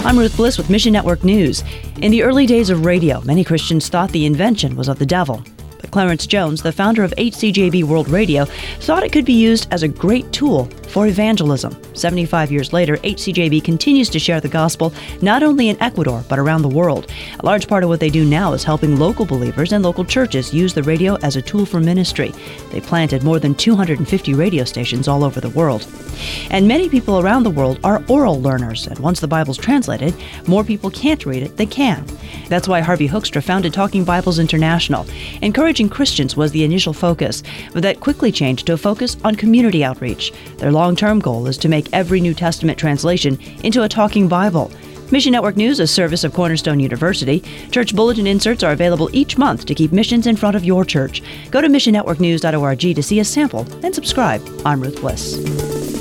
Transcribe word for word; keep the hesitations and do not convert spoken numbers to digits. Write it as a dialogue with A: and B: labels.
A: I'm Ruth Bliss with Mission Network News. In the early days of radio, many Christians thought the invention was of the devil. But Clarence Jones, the founder of H C J B World Radio, thought it could be used as a great tool for evangelism. seventy-five years later, H C J B continues to share the gospel not only in Ecuador, but around the world. A large part of what they do now is helping local believers and local churches use the radio as a tool for ministry. They planted more than two hundred fifty radio stations all over the world. And many people around the world are oral learners, and once the Bible's translated, more people can't read it than can. That's why Harvey Hoekstra founded Talking Bibles International. Encouraging Christians was the initial focus, but that quickly changed to a focus on community outreach. Their long-term goal is to make every New Testament translation into a talking Bible. Mission Network News, a service of Cornerstone University. Church bulletin inserts are available each month to keep missions in front of your church. Go to mission network news dot org to see a sample and subscribe. I'm Ruth Bliss.